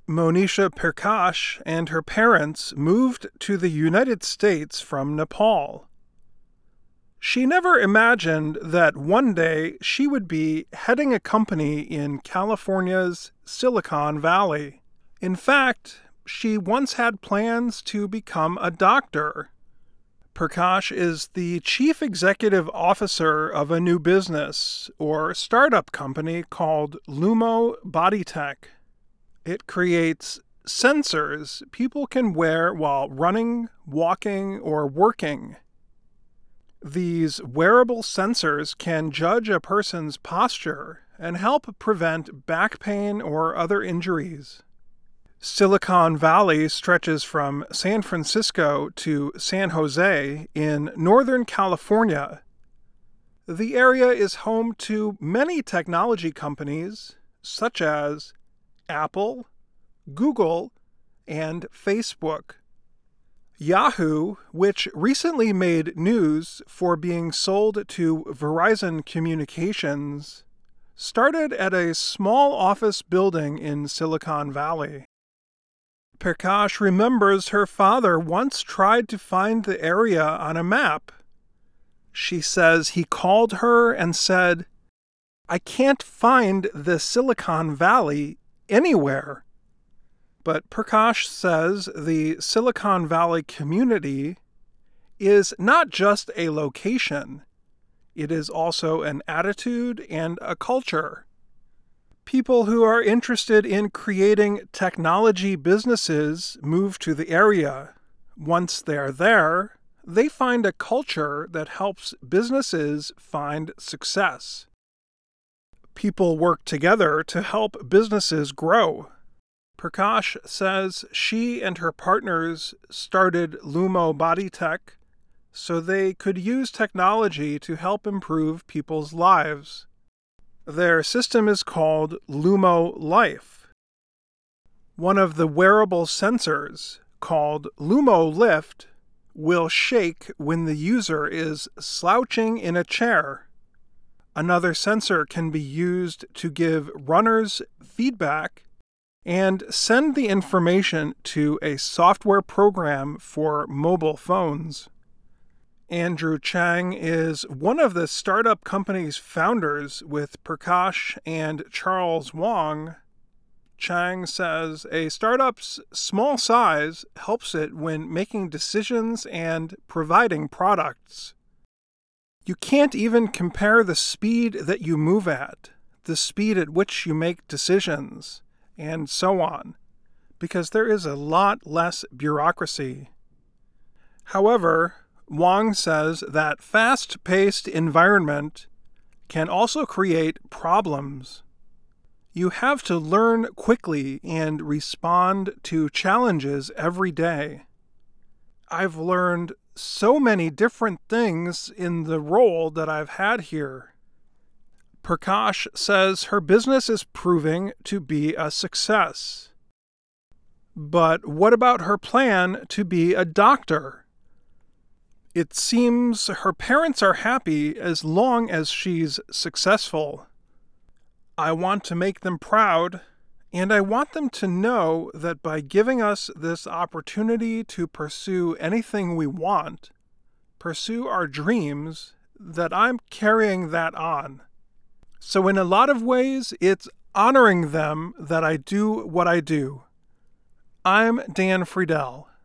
Monisha Prakash and her parents moved to the United States from Nepal. She never imagined that one day she would be heading a company in California's Silicon Valley. In fact, she once had plans to become a doctor. Prakash is the chief executive officer of a new business or startup company called Lumo Bodytech. It creates sensors people can wear while running, walking, or working. These wearable sensors can judge a person's posture and help prevent back pain or other injuries. Silicon Valley stretches from San Francisco to San Jose in Northern California. The area is home to many technology companies such as Apple, Google, and Facebook. Yahoo, which recently made news for being sold to Verizon Communications, started at a small office building in Silicon Valley. Prakash remembers her father once tried to find the area on a map. She says he called her and said, "I can't find the Silicon Valley anywhere." But Prakash says the Silicon Valley community is not just a location. It is also an attitude and a culture. People who are interested in creating technology businesses move to the area. Once they're there, they find a culture that helps businesses find success. People work together to help businesses grow. Prakash says she and her partners started Lumo Bodytech so they could use technology to help improve people's lives. Their system is called Lumo Life. One of the wearable sensors, called Lumo Lift, will shake when the user is slouching in a chair. Another sensor can be used to give runners feedback and send the information to a software program for mobile phones. Andrew Chang is one of the startup company's founders with Prakash and Charles Wang. Chang says a startup's small size helps it when making decisions and providing products. You can't even compare the speed that you move at, the speed at which you make decisions, and so on, because there is a lot less bureaucracy. However, Wang says that fast-paced environment can also create problems. You have to learn quickly and respond to challenges every day. I've learned so many different things in the role that I've had here. Prakash says her business is proving to be a success. But what about her plan to be a doctor? It seems her parents are happy as long as she's successful. I want to make them proud, and I want them to know that by giving us this opportunity to pursue anything we want, pursue our dreams, that I'm carrying that on. So in a lot of ways, it's honoring them that I do what I do. I'm Dan Friedel.